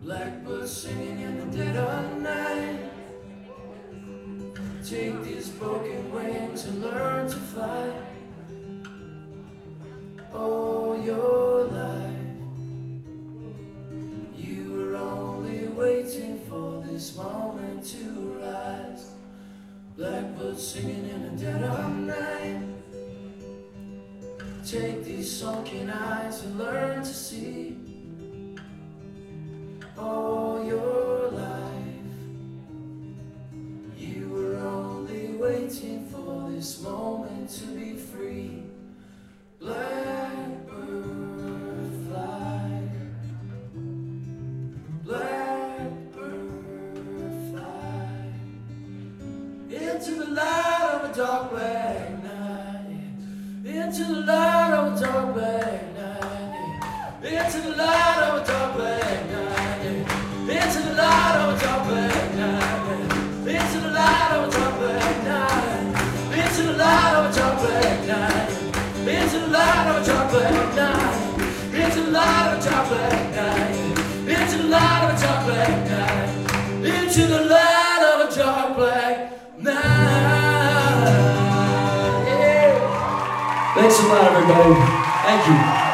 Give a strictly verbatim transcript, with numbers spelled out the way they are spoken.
Blackbird singing in the dead of night. Take these broken wings and learn to fly. All your life you were only waiting for this moment to rise. Blackbird singing in the dead of night. Take these sunken eyes and learn to see. All your life you were only waiting for this moment to be free. Blackbird fly, blackbird fly into the light of a dark black night, into the light of a dark black night, into the light of a dark black night, into the light of a dark black night, into the light of a dark black night, into the light of a dark black night, into the light of a dark black night, into the light of a dark black night, into the light of a dark black night, into the light of a dark black night. Yeah. Thanks a lot, everybody. Thank you.